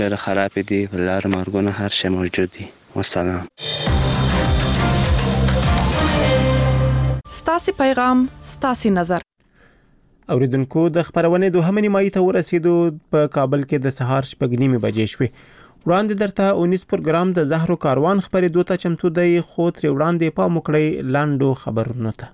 ډېر خراب دي، لار مرګونه هر شی موجود دي. والسلام. ستاسو پیغام، ستاسو نظر. اوریدونکو د خبرونه دوهمه نیمایي ته ورسېدو. په کابل کې د سهار 8:30 بجې شوې. وړاندې درته 19 پروګرام د زهرو کاروان خبرېدو ته چمتو دی، خو تر وړاندې پام وکړئ لاندو خبرونو ته.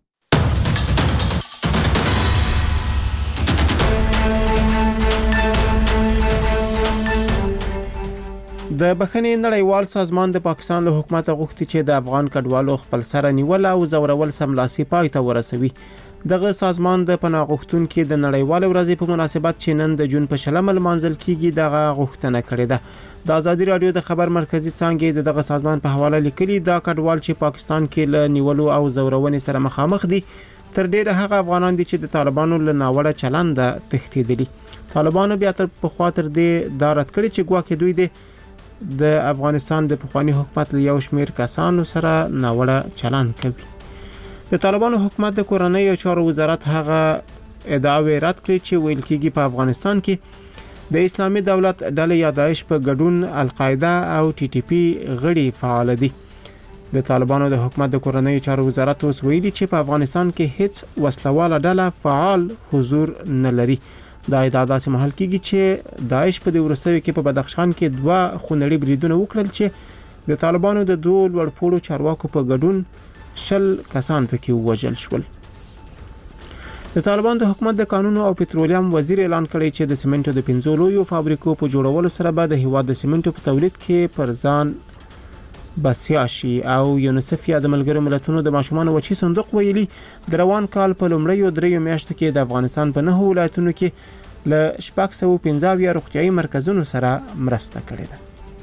د بخښنې نړیوال سازمان د پاکستان له حکومت غوښتي چې د افغان کډوالو خپل سره نیول او زورول سملاسي پای ته ورسوي. دغه سازمان د پناه غوښتونکو د نړیوال ورځې په مناسبت چې نن د جون په 20 لمانځل کیږي دغه غوښتنه کړې ده. د ازادي رادیو د خبر مرکزی څانګې دغه سازمان په حواله لیکلي دا کډوال چې پاکستان کې له نیولو او زورونې سره مخامخ دي تر ډیره هغه افغانان دي چې د طالبانو له ناوړه چلند تښتیدلي. طالبانو بیا تر په خاطر دې دا رد کړی چې ګواکې دوی د افغانستان د پخوانی حکومت له یو شمیر کسانو سره ناوړه چلند کوي. د طالبانو حکومت د کورنۍ چارو وزارت هغه ادعاوې رد کړې چې ویل کېږي په افغانستان کې د اسلامي دولت ډلې یا داعش په ګډون القاعده او ټي ټي پی غړي فعال دي. د طالبانو د حکومت د کورنۍ چارو وزارت اوس ویلي چې په افغانستان کې هیڅ وسلواله ډله فعال حضور نه لري. دا ادعا داسې محل کېږي چې داعش په د ورستیو کې په بدخشان کې 2 خونړي بریدونه وکړل چې د طالبانو د 2 لوړپوړو چارواکو په ګډون 10 کسان پکې وژل شول. د طالبان د حکومت د قانونو او پټرولیم وزیر اعلان کړی چې د سیمنټو د 15 لویو فابریکو په جوړولو سره به د هیواد د سیمنټو په تولید کې پر ځان بسیاشي. او یونیسف یا د ملګرو ملتونو د ماشومانو وچی صندوق ویلي د روان کال په لومړیو 3 میاشتو کې د افغانستان په 9 ولایتونو کې له 615 روغتیايي مرکزونو سره مرسته کړې ده.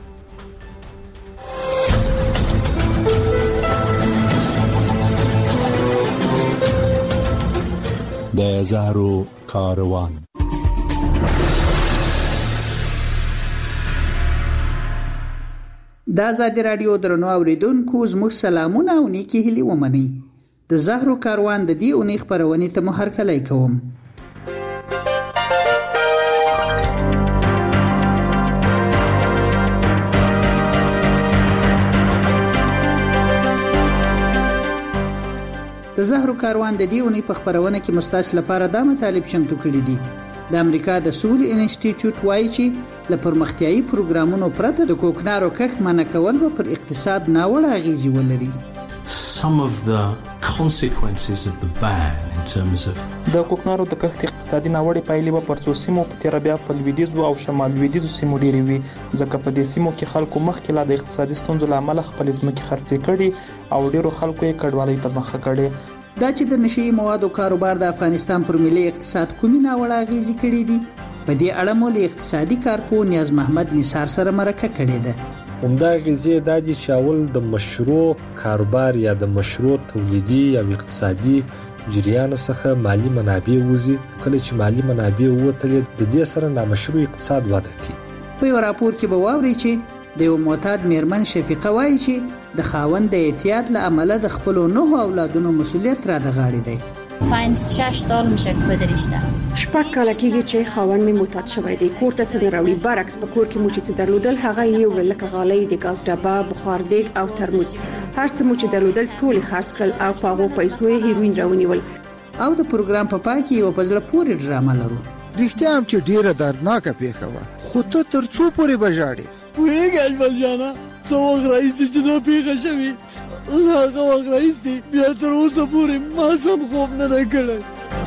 د زهرو کاروان. د ازادي رادیو درنو اوریدونکو زموږ سلامونه او نیکی هیلې ومنئ. د زهرو کاروان د دې اونۍ خبرونې ته هرکلی کوم. د زهرو کاروان د دې اونۍ په خبرونه کې مستاس لپاره دا مطالب چمتو کړي دي. د امریکا د سولې انسټیټیوټ وایي چې له پرمختیایي پروګرامونو پرته د کوکنارو کښت منع کول به پر اقتصاد ناوړه اغیزې ولري. Some of the consequences of the ban in terms of د کوکنارو د کښت اقتصادي ناوړه پایلې به پر څو سیمو په تیر بیا په لویدیځو او شمال لویدیځو سیمو ډېرې وي، ځکه په دې سیمو کې خلکو مخکې لا د اقتصادي ستونزو له امله خپل ځمکې خرڅې کړي او ډېرو خلکو یې کډوالۍ ته مخه کړي. دا چې د نشي موادو کاروبار د افغانستان پر ملي اقتصاد کومې ناوړه اغیزې کړې دي، په دې اړه مو له اقتصادي کارپو نیاز محمد نثار سره مرکه کړې ده. همدا غیزې د دې شاول د مشروع کاروبار یا د مشروع تولیدي او اقتصادي جریان څخه مالی منابع وزي. کله چې مالی منابع وته د دې سره نامشروع اقتصاد وده کوي. په یو راپور کې به واوري چې د یو معتاد میرمن شفیقه وایي چې د خاوند د احتیاط له امله د خپل 9 اولادونو مسؤلیت را د غاړې دی. 5-6 سال میشه که پدرشته. شپږ کاله کېږي چې خاوند مې معتاد شوی دی. کور ته څه راوړي، برعکس په کور کې مو چې درلودل هغه یو لکه غالۍ، د ګاز ډبه، بخار دیګ او ترموز، هر څه مو چې درلودل ټول خرڅ کړل او په هغو پیسو یې هیروین راونیول. او د پروګرام په پای کې یو په زړه پورې ډرامه لرو. رښتیا هم چې ډیره دردناکه پیښه وه، خو ته تر څو پورې بژاړې؟ ویږه اجمل جانا څو وخت راځي چې دا پیښه شوې، هغه وخت راځي بیا تر اوسه پورې ما سم خوب نه دی کړی.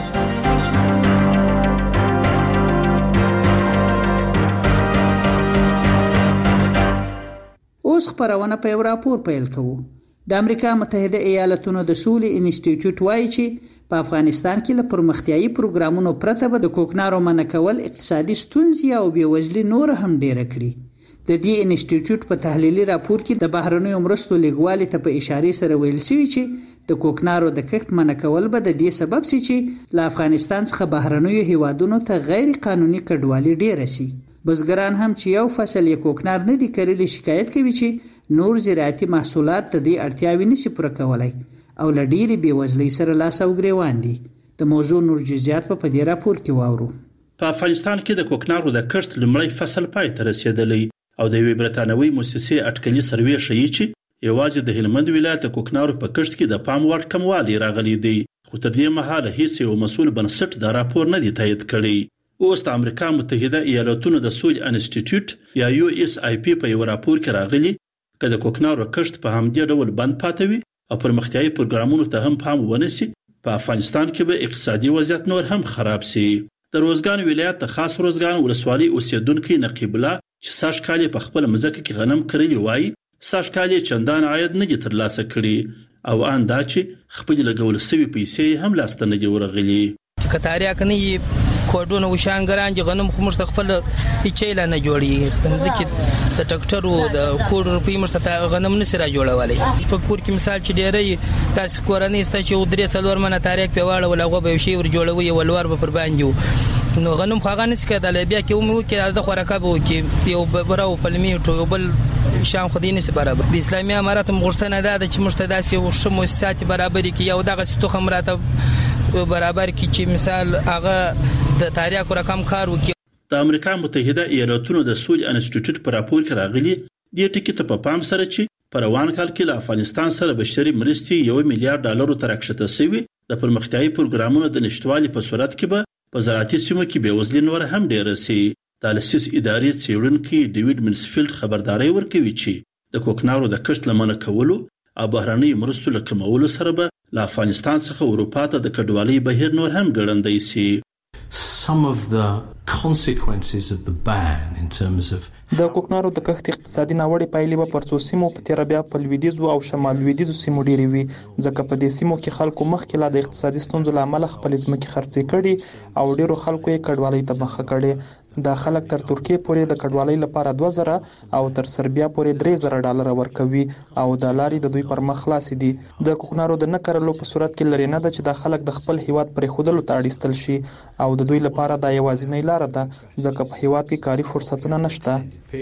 اوس خبرونه په یو راپور پیل کوو. د امریکا متحده ایالاتونو د سولې انسټیټیوټ وایي چې په افغانستان کې له پرمختیایي پروګرامونو پرته به د کوکنارو منع کول اقتصادي ستونزې او بېوزلي نور هم ډېره کړي. د دې انسټیټیوټ په تحلیلي راپور کې د بهرنیو مرستو لیږوالي ته په اشاره سره ویل شوی چې د کوکنارو د کښت منع کول به د دې سبب شي چې له افغانستان څخه بهرنیو هیوادونو ته غیر قانوني کډوالي ډېره شي. بزګران هم چې یو فصل یې کوکنار نه دي کرلي شکایت کوي چې نور زراعتي محصولات ته دې اړتیاوې نشي پوره کولای او له ډېرې بېوزلۍ سره لاس او ګرېوان دي. د موضوع نور جزئیات په دې راپور کې واورو. په افغانستان کې د کوکنارو د کښت لومړی فصل پای ته رسیدلی او د یوې برتانوي مؤسسې اټکلي سروې ښیي چې یوازې د هلمند ولایت د کوکنارو په کښت کې د پام وړ کموالی راغلی دی، خو تر دې مهاله هیڅ یو مسؤل بنسټ دا راپور نه دی تایید کړی. اوس د امریکا متحده ایالاتونو د سولې انسټیټیوټ یا USIP په یو راپور کې راغلی چې د کوکنارو کښت په همدې ډول بند پاتې وي او پرمختیایي پروګرامونو ته هم پام ونشي، په افغانستان کې به اقتصادي وضعیت نور هم خراب شي. د روزګان ولایت د خاص روزګان ولسوالۍ اوسیدونکو نقیب الله چې سږ کال په خپل مځکه کې غنم کرلی وای، سږ کال چندان عاید نه دي ترلاسه کړي او ان دا چې خپل لګول سوي پیسې هم لاسته نه دی ورغلي. کتاریا کني کوډونه وشان ګران چې غنم خو مشت خپل هیڅ نه جوړي، د مځکه د ټکټرو د کوډ روپی مشت غنم نه سره جوړولای. په کور کې مثال چې ډېرې تاسو کورنۍ ست چې درې څلور منه تاریخ په واړه ولغه به شي ور جوړوي ولور به پر باندې نو غنم خو غنس کېدل بیا کې مو کې د خوراکه بو کې یو براو پلمی بل شام خدینه سره برابر د اسلامي امارات مغشتنه ده چې مشتداسي او شمو مؤسسات برابر کې یو دغه ستو خمراته برابر کې چې مثال هغه د تاریخ رقم کار وکي. د امریکا متحده ایالاتونو د سولې انسټیټیوټ پر راپور کې راغلي د ټکی ته په پام سره چې پر روان کال کې له افغانستان سره بشري مرستې $1 میلیارډ تر اکشته شوی، د پرمختیایي پروګرامونو د نشټوالي په صورت کې به په زراعتي سیمو کې بېوزلي نور هم ډېره شي. د لسیس ادارې څېړونکي ډیوډ منسفیلډ خبرداري ورکوي چې د کوکنارو د کښت لمنه کولو او بهرنۍ مرستو له کمولو سره به له افغانستان څخه اروپا ته د کډوالۍ بهیر نور هم ګړندی شي. Some of the consequences of the ban in terms of د کوکنارو د کښت اقتصادي ناوړه پایلې به پر څو سیمو په تیر بیا په لویدیځ او شمال لویدیځ سیمو ډېرې وي، ځکه په دې سیمو کې خلکو مخکې لا د اقتصادي ستونزو لامل خپل ځمکې خرڅې کړي او ډېرو خلکو یې کډوالۍ ته مخه کړي. دا خلک تر ترکیه پورې د کډوالۍ لپاره 2000 او تر سربیا پورې $3000 ورکوي او د لارې د دوی پر مخ خلاص دي. د کوکنارو د نکرلو په صورت کې لري نه ده چې د خلک د خپل هیواد پر خودلو ته اړیستل شي او د دوی لپاره دا یوازینۍ لار ده ځکه په هیواد کې کاري فرصتونه نشته.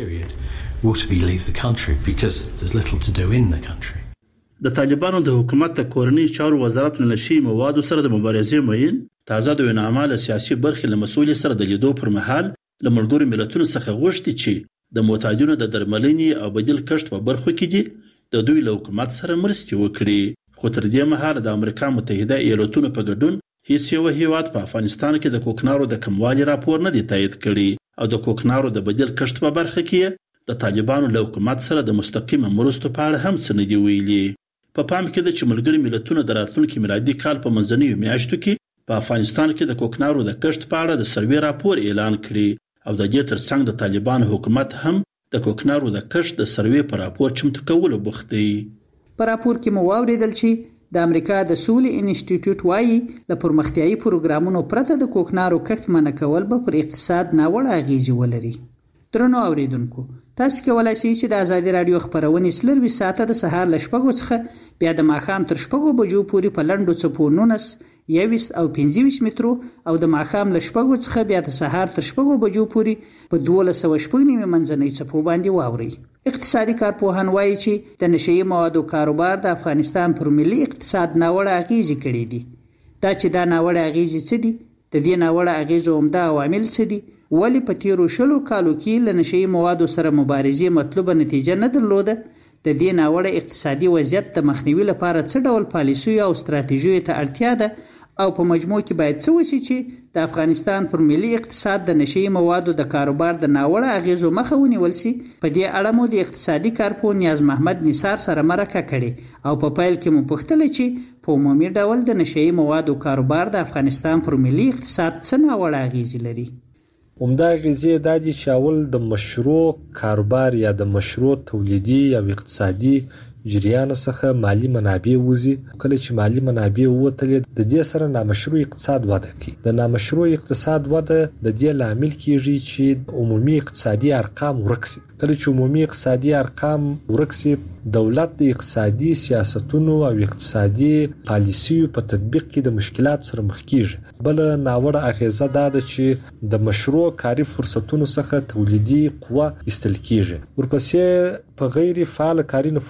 would be leave the country because there's little to do in the country. د طالبانو د حکومت د کورنۍ چارو وزارت له نشي موادو سره د مبارزې مین تازه د وینامال سیاسي برخې له مسؤل سره د لیدو پر مهال له ملګرو ملتونو څخه غوښتي چې د معتادینو د درملنې او بدیل کښت په برخو کې دي د دوی له حکومت سره مرستې وکړي. خو تر دې مهال د امریکا متحده ایالاتونو په ګډون هیڅ یو هیواد په افغانستان کې د کوکنارو د کموالي راپور نه دی تایید کړی او د کوکنارو د بدیل کښت په برخه کې د طالبانو له حکومت سره د مستقیمه مرستو په اړه هم څه نه دی ویلي. په پام کې ده چې ملګري ملتونه د راتلونکي میلادي کال په منځنیو میاشتو کې په افغانستان کې د کوکنارو د کښت په اړه د سروې راپور اعلان کړي او د دې ترڅنګ د طالبانو حکومت هم د کوکنارو د کښت د سروې په راپور چمتو کولو بوخت دی. په راپور کې مو واوریدل چې د امریکا د سولې انسټیټیوټ وايي د پرمختیایي پروګرامونو پرته د کوکنارو کښت منع کول به پر اقتصاد ناوړه اغیزې ولري. درنو اوریدونکو، تاسو کولای شئ چې د ازادي رادیو خبرونه سلوي ساعته د سهار ل 8 څخه بیا د ماښام تر 8 بجو پورې په لنډو څپو 19 21 او 25 مترو او د ماښام ل 8 څخه بیا د سهار تر 8 بجو پورې په 1290 منځنۍ څپو باندې واوري. اقتصادي کارپوهان وایي چې د نشئی موادو کاروبار د افغانستان پر ملي اقتصاد ناوړه اغیزې کړې دي. دا چې دا ناوړه اغیزې څه دي؟ د دې ناوړه اغیزو عمده عوامل څه دي؟ ولی په تیرو شلو کالو کې له نشئی موادو سره مبارزې مطلوبه نتیجه نه درلوده؟ د دې ناوړه اقتصادي وضعیت د مخنیوي لپاره څه ډول پالیسي او ستراتیژیو ته اړتیا ده او په مجموع کې باید څه وشي چې د افغانستان پر ملي اقتصاد د نشئی موادو د کاروبار د ناوړه اغیزو مخه ونیول شي؟ په دې اړه مو د اقتصادي کارپوه نیاز محمد نثار سره مرکه کړې او په پیل کې مو پوښتل چې په عمومي ډول د نشئی موادو کاروبار د افغانستان پر ملي اقتصاد څه ناوړه اغیزې لري. عمده اغیزې دا دي چې اول د مشروع کاروبار یا د مشروع تولیدي او اقتصادي جریان څخه مالی منابع وزي. کله چې مالی منابع ووتلې د دې سره نامشروع اقتصاد وده کوي. د نامشروع اقتصاد وده د دې لامل کیږي چې عمومي اقتصادي ارقام ورک شي. کله چې عمومي اقتصادي ارقام ورک شي، دولت د اقتصادي سیاستونو او اقتصادي پالیسیو په تطبیق کې د مشکلات سره مخ کیږي. بل ناوړه اغیزه دا ده چې د مشروع کاري فرصتونو څخه تولیدي قوه ایستل کیږي. ورپسې په غیر فعال کاري نفوس باندې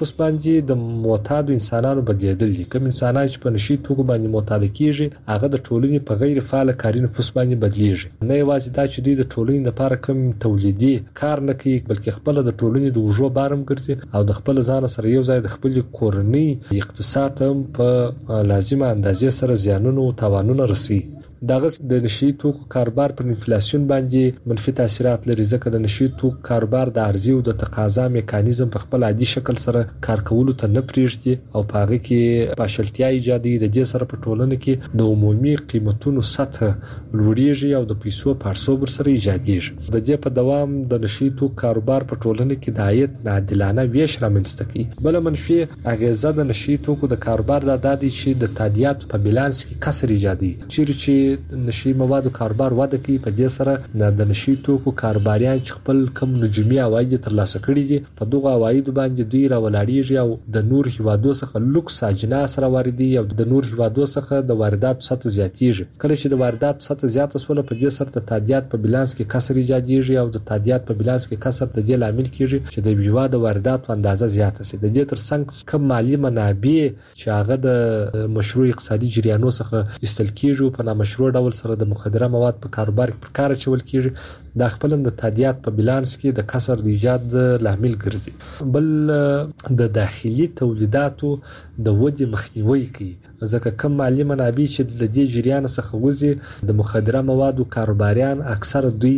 باندې د معتاد انسانانو بدلیدل دي. کوم انسانان چې په نشي توکو باندې معتاد کیږي هغه د ټولنې په غیر فعال کاري نفوس باندې بدلیږي. نه یوازې دا چې دوی د ټولنې لپاره کوم تولیدي کار نه کوي بلکې خپل د ټولنې د وجو بارم ګرځي او د خپل ځان سره یو ځای د خپل کورنۍ اقتصاد هم په لازمه اندازې سره زیانونه او تاوانونه رسوي. دغه د نشي توکو کاروبار پر انفلیسیون باندې منفي تاثیرات لري ځکه د نشي توکو کاروبار د عرضې او د تقاضا میکانیزم په خپل عادي شکل سره کار کولو ته نه پریږدي او په هغه کې پاشلتیا ایجادي. د دې سره په ټولنه کې د عمومي قیمتونو سطح لوړیږي او د پیسو پارسوبر سره ایجادیږي. د دې په دوام د نشي توکو کاروبار په ټولنه کې د عاید ناعادلانه ویش رامنځته کوي. بل منفي اغیزه د نشي توکو د کاروبار د دادي چې د تادیات په بیلانس کې کسر ایجادي. چیرې نشي موادو کاروبار وده کوي په دې سره د نشي توکو کاروباریان چې خپل کم نجومي عواید ترلاسه کړي دي په دغه عواید باندې دوی راولاړيږي او د نور هیوادو څخه لوکس اجناس راوړي او د نور هیوادو څخه د وارداتو سطح زیاتیږي. کله چې د وارداتو سطح زیات شول په دې سره د تادیات په بیلانس کې کسر ایجادیږي او د تادیات په بیلانس کې کسر د دې لامل کیږي چې د بیوا د وارداتو اندازه زیاته شي. د دې ترڅنګ کم مالی منابع چې هغه د مشروع اقتصادي جریانو څخه استل کیږي په نامشروع ډول سره د مخدره مواد په کاروبار کې پر کار چول کیږي. دا خپل د تادیات په بیلانس کې د کسر د ایجاد لامل ګرځي. بل د داخلي تولیداتو د ودې مخنیوي کوي ځکه کم مالی منابع چې د دې جریان څخه وځي د مخدره موادو کاروباریان اکثر دوی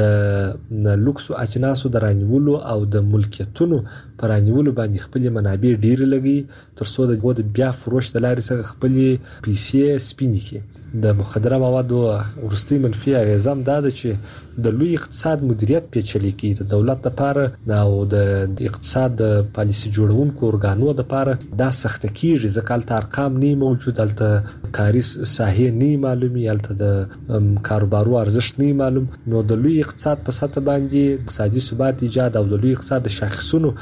د لوکس اجناسو د رانیولو او د ملکیتونو پر رانیولو باندې خپل منابع ډیر لګي ترڅو د بیا فروش د لارې څخه خپل پیسې سپینې کړي. د مخدره موادو ورستي منفي اغیزه هم دا ده چې د لوی اقتصاد مدیریت پیچلې کی د دولت لپاره او د اقتصاد د پالیسي جوړونکو ارګانو لپاره دا سخت کیږي ځکه ارقام نه موجود الته کاري ساحه نه معلومي الته د کاروبارو ارزښت نه معلوم. نو د لوی اقتصاد په سطح باندې اقتصادي ثبات ایجاد او د لوی اقتصاد شاخصونو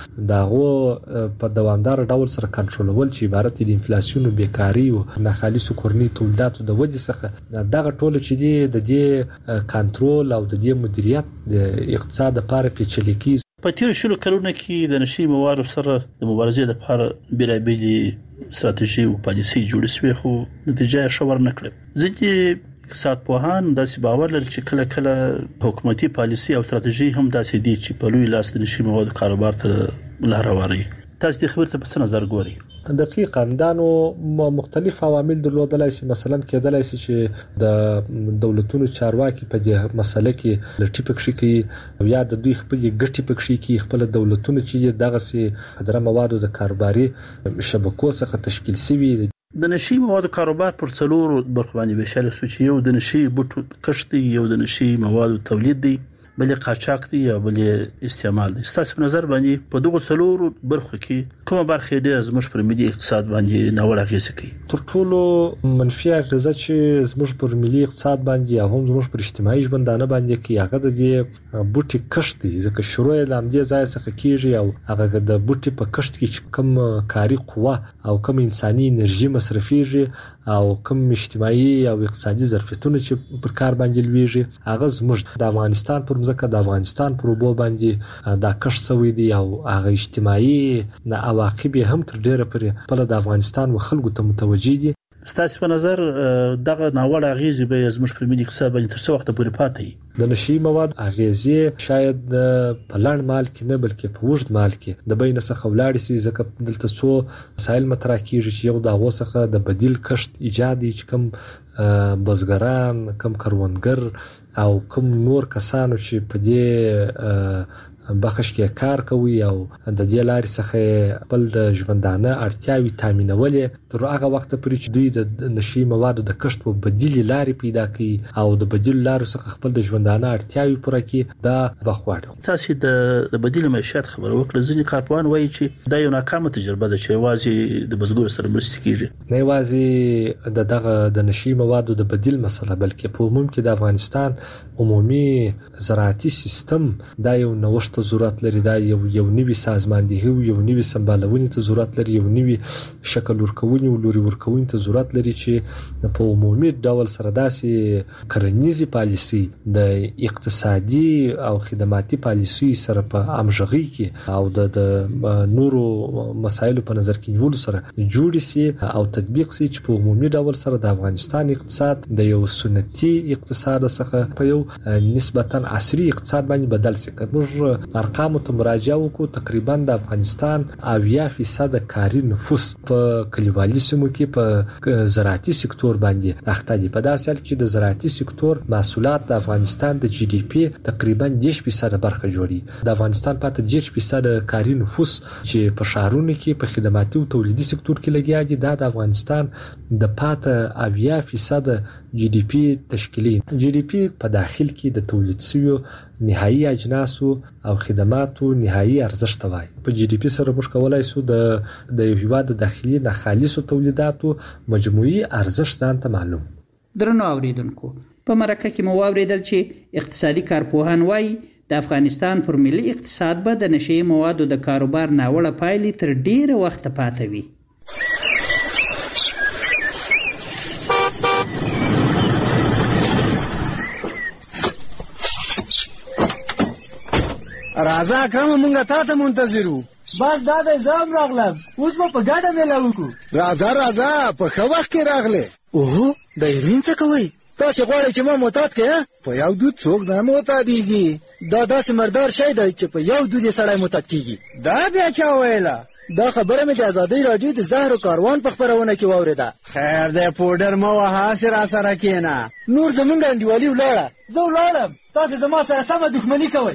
دغه په دوامدار ډول سره کنټرولول چې عبارت دي انفلیسیون او بیکاری او ناخالص کورنی تولیداتو د ودې څخه دغه ټول چې دی د دې کنټرول او د دې مدیریت د اقتصاد لپاره پیچلې کیږي. په تیر شلو کلونو کې د نشي موادو سره د مبارزې لپاره بیلابېلې ستراتیژي او پالیسي جوړې شوې خو نتیجه یې ښه ورنه کړه. ځکه اقتصاد پوهان داسې باور لري چې کله کله حکومتي پالیسي او ستراتیژي هم داسې دي چې په لوی لاس د نشي موادو کاروبار ته لار هواروي. تاسو د خبرته په څه نظر ګورئ؟ دقیقاً دا نو مختلف عوامل درلودلای شي. مثلا کېدلای شي چې د دولتونو چارواکي په دې مسله کې لټي پکښي کوي یا د دوی خپل ګټي پکښي کوي. خپل دولتونو چې دغه سي خدره موادو د کاروباري شبکو څخه تشکیل شوي. د نشي موادو کاروبار پر څلورو برخو باندې ویشل شو چې یو د نشي بوټو کښت دی، یو د نشي موادو تولید دی، بل قاچاق دی او بل استعمال دی. ستاسو په نظر باندې په دغه څلورو برخو کې کومه برخه ډېر زموږ پر ملي اقتصاد باندې ناوړه اغیزه کوي؟ تر ټولو منفي اغیزه چې زموږ پر ملي اقتصاد باندې او هم زموږ پر اجتماعي ژوندانه باندې کوي هغه د دې بوټي کښت دی. ځکه شروع یې د همدې ځای څخه کیږي او هغه د بوټي په کښت کې کم کاري قوه او کم انساني انرژي مصرفيږي او کم اجتماعي او اقتصادي ظرفیتونه چې پر کار باندې لويږي هغه زموږ د افغانستان پر ځکه د افغانستان پر وبو باندې دا کښت شوی دی او هغه اجتماعي عواقب هم تر ډیره پورې په د افغانستان خلکو ته متوجي دي. ستاسو په نظر دغه ناوړه اغیزې به زموږ پر ملي اقتصاد باندې تر څو وخت پورې پاتې وي؟ د نشي مواد اغیزې شاید په لړ مال کې نه بلکې په وژد مال کې د بین څخه ولاړ شي. ځکه دلته څو مسایل مطرح کیږي چې یو د غوسه د بدیل کښت ایجاد دي چې کم بزګران کم کروندګر او کم نور کسانو چې په دې بخش کې کار کوي او د دې لارې څخه خپل د ژوندانه اړتیاوي تامینولې تر هغه وخت پورې چې دوی د نشي موادو د کښت په بدیل لارې پیدا کوي او د بدیل لارو څخه خپل د ژوندانه اړتیاوي پوره کوي. دا بخواړه تاسو د بدیل معیشت خبره وکړه. ځینې کارپوهان وایي چې دا یو ناکامه تجربه ده چې یوازې د بزګر سره مرسته کیږي. نه یوازې دغه د نشي موادو د بدیل مسله بلکې په عموم کې د افغانستان عمومي زراعتي سیستم دا یو نوښت ته ضرورت لري، دا یو نوي سازماندهي یو نوي سمبالونې ته ضرورت لري، یو نوي شکل ورکونې او لوري ورکونې ته ضرورت لري چې په عمومي ډول سره داسې کرنیزي پالیسي د اقتصادي او خدماتي پالیسي سره په همغږي کې او د نورو مسایلو په نظر کې نیولو سره جوړ شي او تطبیق شي چې په عمومي ډول سره د افغانستان اقتصاد د یو سنتي اقتصاد څخه په یو نسبتا عصري اقتصاد باندې بدل شي. موږ ارقام ته مراجعه وکړو، تقریبا د افغانستان 80% کاري نفوس په کلیوالي سیمو کې په زراعتي سکتور باندې اخته دي. په داسې حال کې د زراعتي سکتور محصولات د افغانستان د جی ډي پی تقریبا 10% برخه جوړي. د افغانستان پاتې 10% کاري نفوس چې په شهرونو کې په خدماتي او تولیدي سکتور کې لګیا دي، دا د افغانستان د پاتې 80% جی ډي پی تشکیلي. جی ډي پی په داخل کې د تولید شویو نهایی اجناسو او خدماتو نهایی ارزښت وای. په جی ډي پی سره موږ کولای شو د یو هیواد داخلي نه خالصو تولیداتو مجموعي ارزښت ځان ته معلوم. درنو اوریدونکو، په مرکه کې مو واوریدل چې اقتصادي کارپوهان وایي د افغانستان پر ملي اقتصاد به د نشئی موادو د کاروبار ناوړه پایلې تر ډیره وخت پاتې وي. راځه کوم مونږه تاسو منتظرو. بس دا د زام راغلم، اوس په ګډه مېله وکړو. راځه په ښه وخت کې راغله. اوه د هیروین څه کوي؟ تاسو غواړئ چې ما معتاد کړئ؟ په یو دود څوک نه معتادیږي. دا داسې مردار شی دی چې په یو دود یې سړی معتاد کیږي. دا بیا چا ویله؟ دا خبره مې د ازادۍ راډیو د زهرو کاروان په خپرونه کې واورېده. خیر دی پوډر مه وهه، هسې راسره کښېنه. نور زمونږ انډیوالي ولاړه، زه ولاړم، تاسو زما سره سمه دښمني کوئ.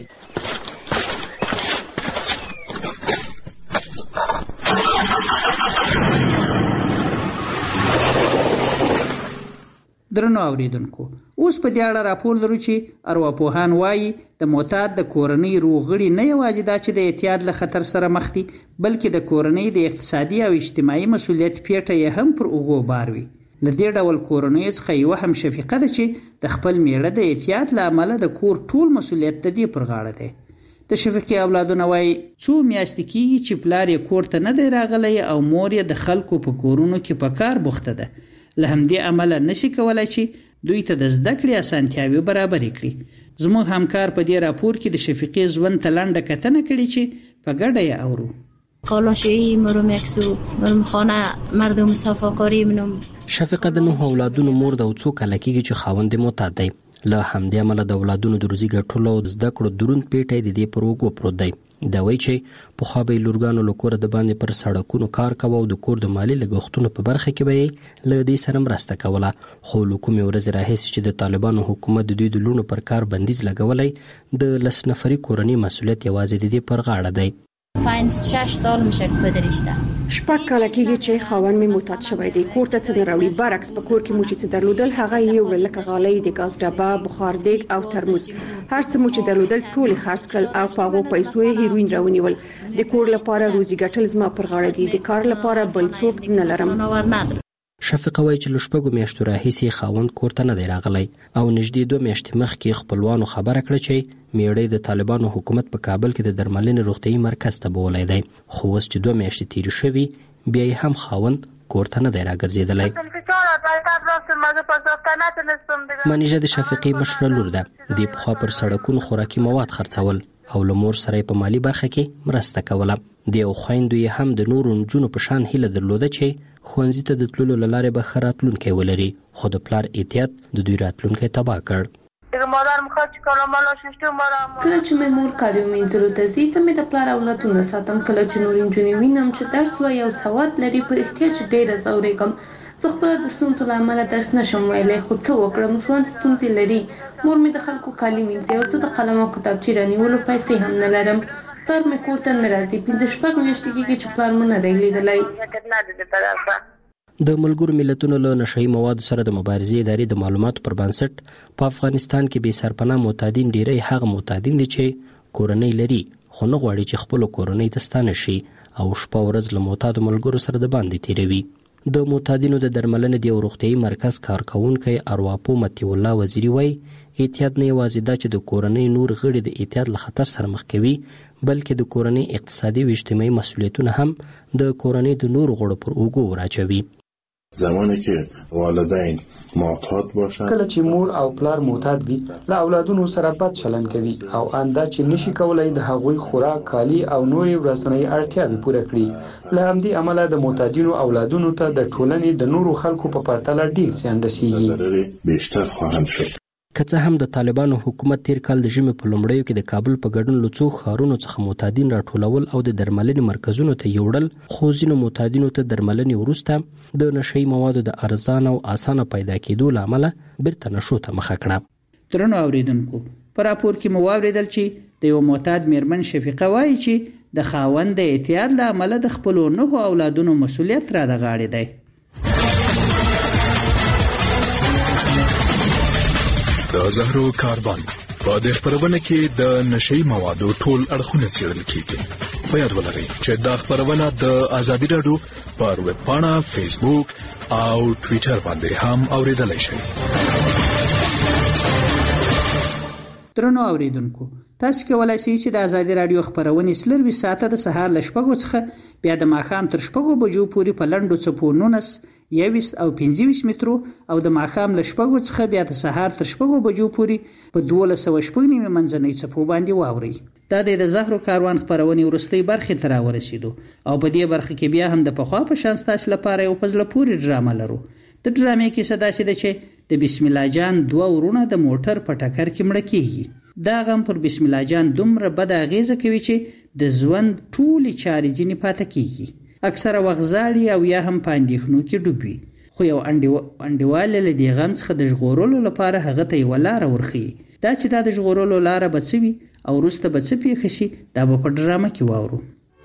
درنو اوریدونکو، اوس په دې اړه راپور لرو چې ارواپوهان وایي د معتاد د کورنۍ روغړي نه یوازې دا چې د اعتیاد له خطر سره مخ دي، بلکې د کورنۍ د اقتصادي او اجتماعي مسؤلیت پیټه یې هم پر اوږو بار وي. له دې ډول کورنۍ څخه یوه هم شفیقه ده چې د خپل میړه د اعتیاد له امله د کور ټول مسؤلیت د دې پر غاړه دی. د شفیقې اولادونه وایي څو میاشتې کېږي چې پلار یې کور ته نه دی راغلی او مور یې د خلکو په کورونو کې په کار بوخته ده. له همدې امله نشي کولای چې دوی ته د زده کړې اسانتیاوې برابرې کړي. زموږ همکار په دې راپور کې د شفیقې ژوند ته لنډه کتنه کړې چې په ګډه یې اورو. قالاشویی مرو مکسو مرم خانه مردم صفاکاری منم. شفیقه د 9 اولادونو مور د څو کال کېږي چې خاوند معتاد دی. له همدې امله د اولادونو د روزي ګټلو او زده کړو دروند پیټی د دې پر وګو پروت دی. دا وایي چې پخوا به لورګانو له کوره د باندې پر سړکونو کار کوه او د کور د مالي لګښتونو په برخه کې به یې له دې سره مرسته کوله، خو له کومې ورځې راهیسې چې د طالبانو حکومت د دوی د لوڼو پر کار بندیز لګولی، د 10 نفري کورنۍ مسؤلیت یوازې د دې پر غاړه دی. 5-6 سال میشه که پدرشته. 6 کاله کېږي چې خاوند مې معتاد شوی دی. کور ته څه نه راوړي، برعکس په کور کې مو چې څه درلودل هغه یې وړل، لکه غالۍ، د ګاز ډبه، بخار دیګ او ترموز. هر څه مو چې درلودل ټول یې خرڅ کړل او په هغو پیسو یې هیروین راونیول. د کور لپاره روزي ګټل زما پر غاړه دي، د کار لپاره بل څوک نه لرم. شفیقه وایي چې له 6 میاشتو راهیسې خاوند کور ته نه دی راغلی او نږدې 2 میاشتې مخکې خپلوانو خبره کړه چې میړه د طالبانو حکومت په کابل کې د درملنې روغتیايي مرکز ته بولی دی، خو اوس چې 2 میاشتې تیرې شوي بیا یې هم خاوند کور ته نه دی راګرځېدلی. منیژه د شفیقې مشره لور ده. دې پخوا پر سړکونو خوراکي مواد خرڅول او له مور سره په مالی برخه کې مرسته کوله. د یو خویندو یې هم د نورو نجونو په شان هیله درلوده چې ښوونځي ته د تللو له لارې به ښه راتلونکی ولري، خو د پلار اعتیاد د دوی راتلونکی تباه کړ. کله چې مې مور کالي ومینځلو ته ځي، زه مې د پلار اولادونه ساتم. کله چې نور نجونې وینم چې درس وایي او سواد لري، پر احتیاج ډېره ځورېږم. زه خپله د ستونزو له امله درس نشم ویلی، خو څه وکړم، ژوند ستونزې لري. مور مې د خلکو کالي مینځي او زه د قلم او کتابچې رانیولو پیسې هم نه لرم. پلار مې کور ته نه راځي، 5-6 میاشتې کېږي چې پلار مو نه دی لیدلی. د ملګرو ملتونو له نشئی موادو سره د مبارزې ادارې د معلوماتو پر بنسټ په افغانستان کې بې سرپناه معتادین ډیری هغه معتادین دي چې کورنۍ لري خو نه غواړي چې خپل کورنۍ ته ستانه شي او شپه ورځ له معتادو ملګرو سره د باندې تیروي. د معتادینو د درملنې د روغتیايي مرکز کارکونکي ارواپو متي الله وزیری وایي احتیاط نه یوازې دا چې د کورنۍ نور غړي د احتیاط له خطر سره مخ کوي بلکې د کورنۍ اقتصادي او اجتماعي مسؤلیتونه هم د کورنۍ د نور غړو پر اوږو راچوي. زمانی که والدین معتاد باشند کله چې مور او پلار معتاد وي له اولادونو سره بد چلند کوي او انده چې نشي کولای د هغوی خوراک کالی او نورې ورځنۍ اړتیاوې پوره کړي له همدې امله د معتادینو اولادونو ته د ټولنې د نورو خلکو په پرتله ډیر زیان رسیږي. بیشتر خواهند شد. که څه هم د طالبانو حکومت تیر کال د ژمي په لومړیو کې د کابل په ګډون له څو ښارونو څخه معتادین راټولول او د درملنې مرکزونو ته یوړل خو ځینو معتادینو ته درملنې وروسته د نشهیي موادو د ارزان او اسانه پیدا کېدو له امله بیرته نشو ته مخه کړه. درنو اوریدونکو په راپور کې مو واوریدل چې د یو معتاد میرمن شفیقه وایي چې د خاوند د اعتیاد له امله د خپلو 9 اولادونو مسؤلیت را د غاړې دی. د زهرو کاروان په دې خبرونه کې د نشهیي موادو ټول اړخونه څېړل کیږي. په یاد ولرئ چې دا خبرونه د ازادي راډیو پر ویب پاڼه، فیسبوک او ټویټر باندې هم اوریدلای شئ. درنو اوریدونکو تاسو کولای شئ چې د ازادي راډیو خبرونه سلروي ساعته د سهار ل 6 څخه بیا د ماښام تر 6 بجو پورې په لنډو څپو 19 21 او 25 مترو او د ماښام ل 6 څخه بیا د سهار تر 6 بجو پورې په 1290 منځنۍ څپو باندې واوري. دا د زهرو کاروان خبرونه ورستۍ برخه تر ورسېدو او په دې برخه کې بیا هم د پخوا په شان تاسو لپاره یو پزله پوری ډرامه لرو. د ډرامې کې صدا شي چې د بسم الله جان 2 ورونه د موټر په ټکر کې مړ کیږي. دا غم پر بسم الله جان دومره بد اغیزه کوي چې د ژوند ټولي چارې ځینې پاتې کیږي. اکثره وغزاړي او یا هم پاندېخنو کې ډوبي. خو یو انډیواله له دې غم څخه د ژغورلو لپاره هغه ته یو لار ورخي. دا چې دا د ژغورلو لار بچوي او وروسته بچ پیښ شي دا په ډرامه کې واورو.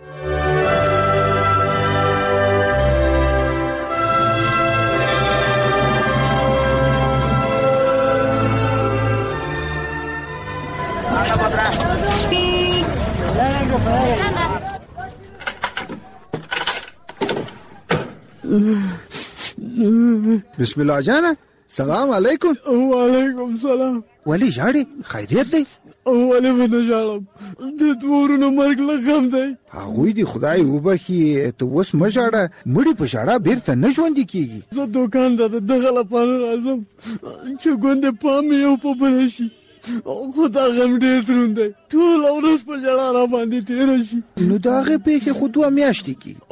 بسم الله جانا سلام علیکم. وعلیکم سلام. ولی جاړي خیریت دی؟ ولی ونه جاړم د دورونو مرګ لغم دی. هغوی دی خدای وبخي ته وس مجاړه مړی په شاړه بیرته نه ژوند کیږي. زه دوکان ته د غلا پانه راځم چې ګوند پام یو په بلشي خدا غم ډېر دروند دی ټول ورځ په جړه را باندې تیر شي. نو داغه پیکه خو 2 میاشتې کی.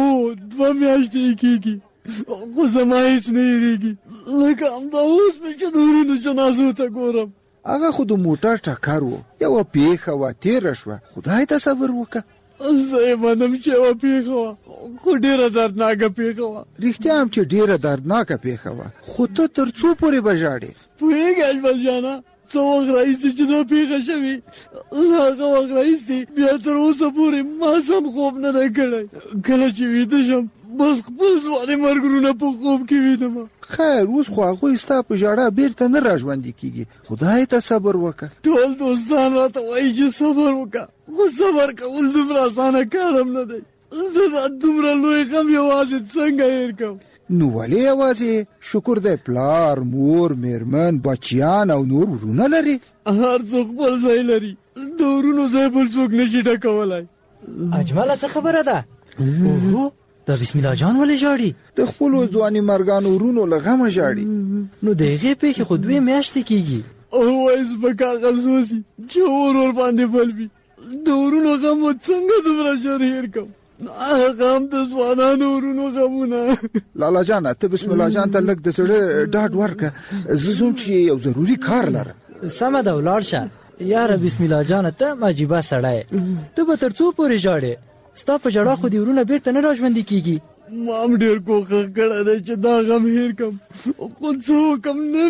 2 میاشتې کیږي خو زما هیڅ نه یریږي لکه همدا اوس مې چې دورونو جنازو ته ګورم. هغه خو د موټر ټکر و یو پیښه و تیر شوه خدای ته صبر وکړه. زه یې منم چې یوه پیښه وه خو ډېره دردناکه پیښه وه. رښتیا هم چې ډېره دردناکه پیښه وه خو ته تر څو پورې به ژاړې؟ پوهېږې اجمل جانه څه وخت راهیسې چې دا پیښه شوې له هغه وخت راهیسې بیا تر اوسه پورې ما سم خوب نه دی کړی. کله چې ویده شم بس خپل ځواني مرګونه په خوب کې وینم. خیر اوس خو هغوی ستا په ژړا بیرته نه راژوندي کېږي خدای ته صبر وکړه. ټول دوستان راته وایي چې صبر وکړه خو صبر کول دومره اسانه کار هم نه دی. زه دا دومره لوی غم یوازې څنګه هېر کړم؟ نو ولې یوازې شکر دی پلار مور میرمن بچیان او نور ورونه لري. هر څوک خپل ځای لري د ورونو ځای بل څوک نشي ډکولی. اجمله څه خبره ده؟ اوهو دا بسم الله جان ولې ژاړي؟ د خپلو ځواني مرګانو ورونو له غمه ژاړي. نو د هغې پیښې خو 2 میاشتې کېږي. وایي په کاغذ وسي چې ور باندې بل وي د ورونو غم و څنګه دومره ژر هېر کړم؟ هغه هم د ځوانانو ورونو غمونه. لالا جانه ته بسم الله جان ته لږ د زړه ډاډ ورکړه زه ځم چې یو ضروري کار لرم. سمه ده ولاړ شه یاره بسم الله جانه ته عجیبه سړی ته به تر څو پورې ژاړې؟ ستا په ژړا خو دې ورونه بیرته نه راژوندي کېږي. ما هم ډېر کوښښ کړی دی چې دا غم هېر کړم خو څه وکړم نه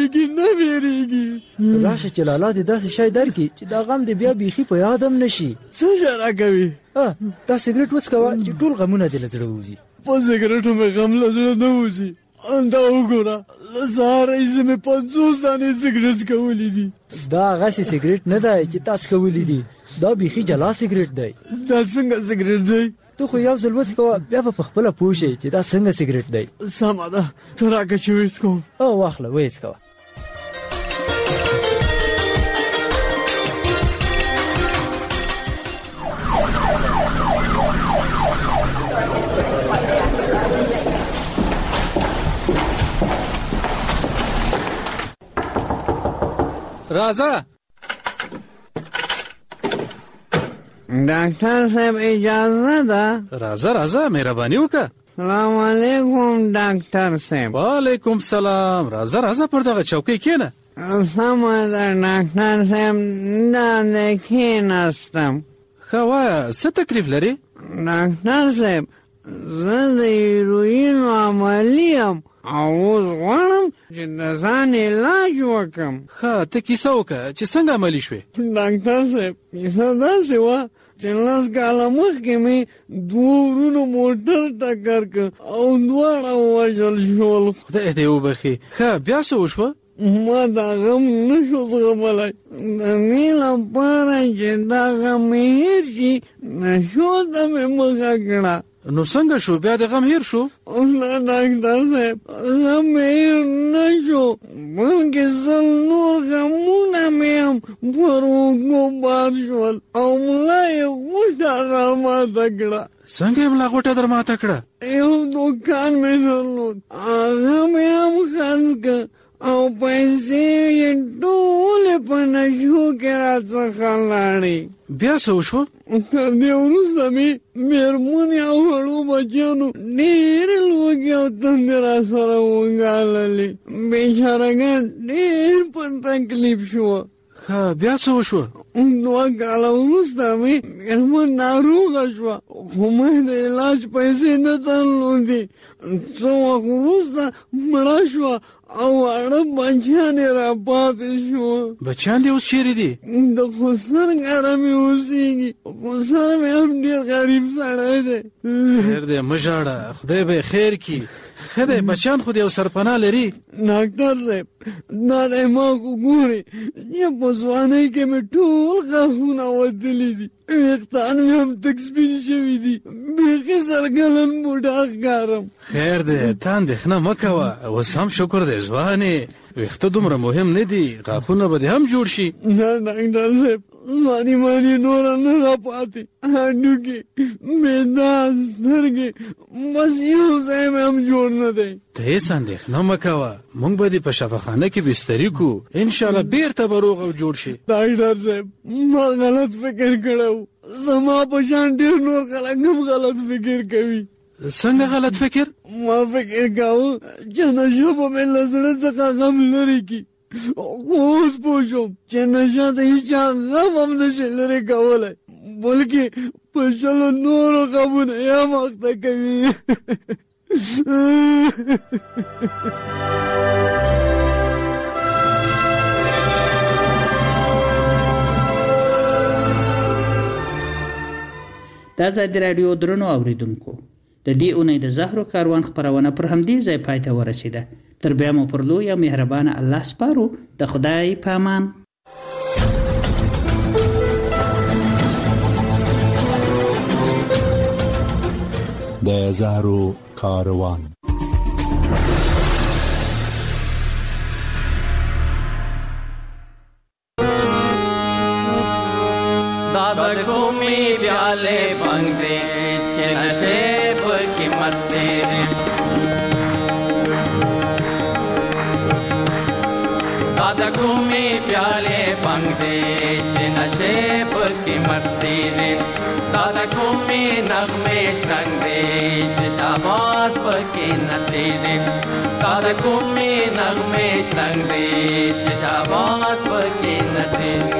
مېرېږي. راشه چې لالا دې داسې شی درکړي چې دا غم دې بیا بیخي په یاد هم نه شي. څه ژړا کوي؟ دا سګرټ وڅکوه چې ټول غمونه دې له زړه ووځي. په سګرټو مې غم له زړه نه وځي. دا وګوره له سهار راهیسې مې 50 دانې سګرټ څکولي دي. دا هغسې سګرټ نه دی چې تا څکولي دي دا بیخي جلا سګرټ دی. دا څنګه سګرټ دی؟ ته خو یو ځل وڅکوه بیا به په خپله پوه شې چې دا څنګه سګرټ دی. سمه ده ته راکړه چې ویڅکوم. او واخله ویڅکوه. راځه ډاکټر صاحب اجازه ده؟ راځه مهرباني وکړه. سلام علیکم ډاکټر صاحب. وعلیکم سلام. راځه پر دغه چوکۍ کښېنه. سمه ده ډاکټر صاحب دا کښېناستم. ښه وایه څه تکلیف لري؟ ډاکټر صاحب زه د هیروینو عملي یم او اوس غواړم چې د ځان علاج وکړم. ښه ته کیسه وکړه چې څنګه عملي شوې؟ ډاکټر صاحب کیسه داسې وه چې 10 کاله مخکې مې 2 ورونو موټر ټکر کړ او دواړه ووژل شول. خدای دې وبخي. ښه بیا څه وشوه؟ ما دا غم نشو زغملی. د دې لپاره چې دا غم مې هېر شي نشو ته مې مخه کړه. نو څنګه شو بیا د غم هیر شو؟ نه ډاکټر صاحب غم مې هیر نه شو بلکې سل نور غمونه مې هم پر اوږو بار شول او ملا یې غوټه درماته کړه. څنګه یې ملا غوټه درماته کړه؟ یو دوکان مې درلود هغه مې هم خرڅ کړ او پیسې یې ټولې په نشو کې راڅخه لاړې. بیا څه وشوه؟ تر دې وروسته مې مېرمنې او وړو بچیانو ډېرې لوږې او تندې راسره وګاللې. بېچارهګان ډېر په تکلیف شوه. ښه بیا څه وشوه؟ 2 کاله وروسته مې مېرمن ناروغه شوه خو مې د علاج پیسې نه درلودې. څه وخت وروسته مړه شوه او واړه بچیان یې راپاتې شوه. بچیان دې اوس چیرې دي؟ د خسر کره مې اوسېږي. خسر مې هم ډېر غریب سړی دی. خیر دی مه ژاړه خدای به خیر کړي. ښه دی بچیان خو دې یو سرپناه لري. ډاکټر صاحب دا دی ما خو ګورې چې په ځوانۍ کې مې ټول غاښونه وتلي دي ویښتان مې هم تک سپین شوي دي بیخي سرګلن بوډا ښکارم. خیر دی ته اندېښنه مه کوه اوس هم شکر دی ځوانې ویښته دومره مهم نه دي غاښونه به دې هم جوړ شي. نه ډاکټر صاحب ځواني ماني نوره نه راپاتې هډوکي معده سترګې بس یو ځای مې هم جوړ نه دی. ته هېڅ اندېښنه مه کوه موږ به دې په شفاخانه کې بستري کړو انشاءالله بېرته به روغ او جوړ شي. ډاکټر صاحب ما غلط فکر کړی و زما په شان ډېر نور خلک هم غلط فکر کوي. څنګه غلط فکر؟ ما فکر کاوه چې نشه به مې له زړه څخه غم لرې کړي خو اوس پوه شوم چې نشه د هېچا غم هم نشي لرې کولی بلکې په 100 نورو غمونه یې هم اخته کوي. د ازادي راډیو درنو اوریدونکو د دې اونۍ د زهرو کاروان خپرونه پر همدې ځای پای ته ورسیده. تر بیا مو پر لوی او مهربانه الله سپارو. د خدای په امان. د زهرو کاروان दादा घूमी प्याले बंग दे नशे की मस्ती दादा घूमी प्याले बंग दे नशे की मस्ती रे दादा घूमी नगमे रंग दे शाबाश की नतीजे दादा घूमी नगमे रंग दे शाबाश की नतीजे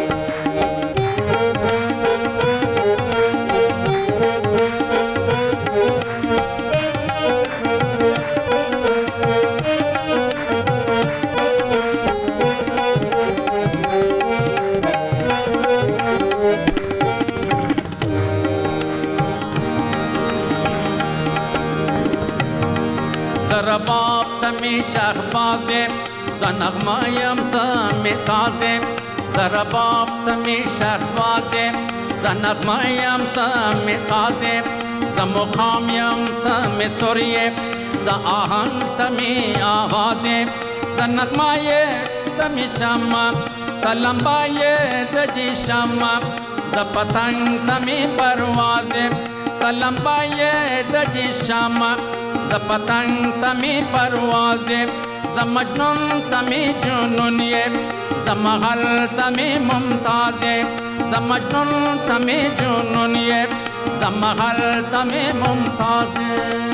बाप तमी शहबाजे ज़नगमायम तमी साजे ज़रा बाप तमी शहबाजे ज़नगमायम तमी साजे ز مقام یم ته می سوریه ز آهنگ ته می آوازه ز نغمه ته می شمه ته لمبه د جی شمه ز پتنگ ته می پروازه ته لمبه د جی شمه ز پتنگ ته می پروازه ز مجنون ته می جنون یم ز مغل ته می ممتازه ز مجنون ته می جنون یم ز مغل ته می ممتازه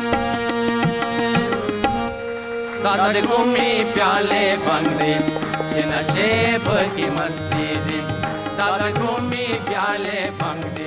دا د قومي پیاله باندې چې نشه پکې مستی دي دا د قومي پیاله باندې